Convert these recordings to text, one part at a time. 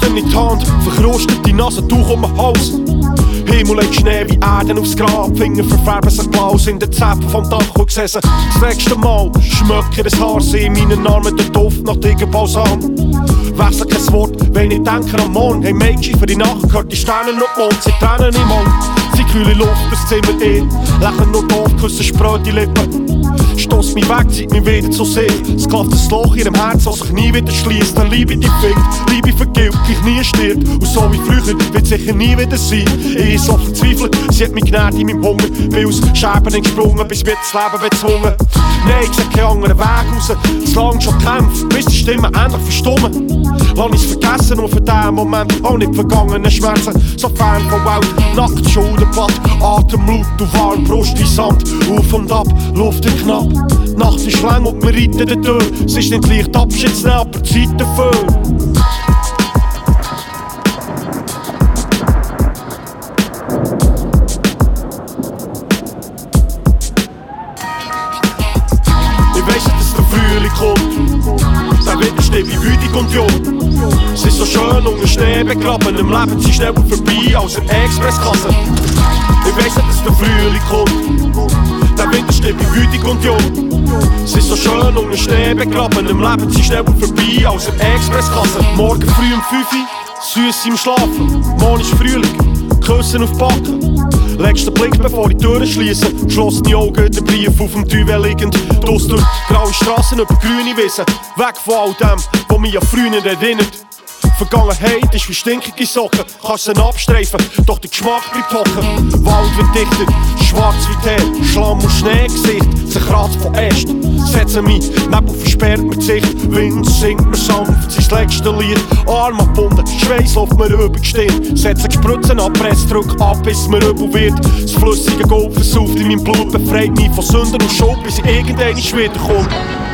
Schultern in die Hand, verkrustet die Nase, Tuch um den Hals. Himmel legt Schnee wie Erden aufs Grab, Finger verfärben sich blau, in den Zäpfen vom Dach und gesessen. Das nächste Mal schmecke ich das Haar, sehe in meinen Armen den Duft nach Tigerbalsam. Wechsel kein Wort, wenn ich denke am Morgen. Hey Mädchen, für die Nacht gehört die Sterne noch die Mond. Sie Tränen im Mund, sie kühle Luft, das Zimmer lächeln nur doof, küssen spröde Lippen. Stoss mich weg, zieht mich wieder zu sich. Es klafft ein Loch in ihrem Herz, das sich nie wieder schließt. Dann Liebe die fickt, Liebe vergilt, gleich nie stirbt. Und so wie früher wird sicher nie wieder sein. Ich so verzweifelt, sie hat mich genährt in meinem Hunger. Bin aus Scherben entsprungen, bis mir das Leben bezwungen. Nein, ich seh keinen anderen Weg raus. Zu lang schon gekämpft, bis die Stimmen endlich verstummen. Lass ich's vergessen, nur für den Moment auch nicht vergangene Schmerzen. So fern vom Welt, nackt, Schulterblatt, Atem laut und warm, Brust wie Sand. Auf und ab, Luft ist knapp. Die Nacht ist lang und wir reiten den Tür. Es ist nicht leicht Abschied zu nehmen, aber Zeit dafür. Ich weiss, dass der Frühling kommt. Dann wird der Schnee wütig und jung. Es ist so schön unter Schnee begraben. Im Leben sind schneller vorbei als eine Expresskasse. Ich weiss, dass der Frühling kommt. Dann wird der Schnee wütig und jung. Es ist so schön unter Schnee begraben. Im Leben sind schneller vorbei als eine Expresskasse. Morgen früh um 5 Uhr, süß im Schlafen. Morgen ist Frühling, Küssen auf die Backen. Legst den Blick, bevor ich die Türen schliesse. Geschlossene Augen, der Brief auf dem Tüvel liegend. Draussen durch graue Strassen über grüne Wiesen. Weg von all dem, was mich an früher erinnert. Vergangenheit ist wie stinkige Socken. Kannst sie abstreifen, doch der Geschmack bleibt hocken. Wald wird dichter, schwarz wie Tee. Schlamm und Schneegesicht, zerkratzt von Äst. Setze mich, Nebel versperrt mir die Sicht. Wind singt mir sanft sein letztes Lied. Arm abgebunden, Schweiß läuft mir über die Stirn. Setze Spritzen ab, Pressdruck ab, bis mir übel wird. Das flüssige Gold versauft in meinem Blut, befreit mich von Sünden und Schuld, bis ich irgendwann wiederkomme.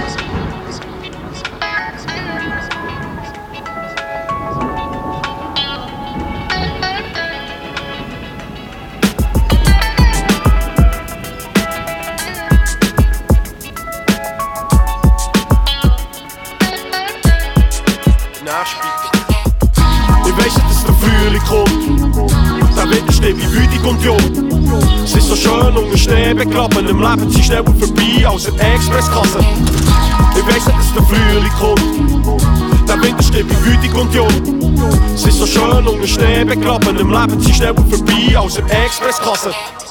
Ich weiss, dass der Frühling kommt. Dann wird der Schnee wie wütig und jung. Es ist so schön unter Schnee begraben. Im Leben sind schneller vorbei als eine Expresskasse. Ich weiss, dass der Frühling kommt. Dann wird der Schnee wie wütig und jung. Es ist so schön unter Schnee begraben. Im Leben sind schneller vorbei als eine Expresskasse.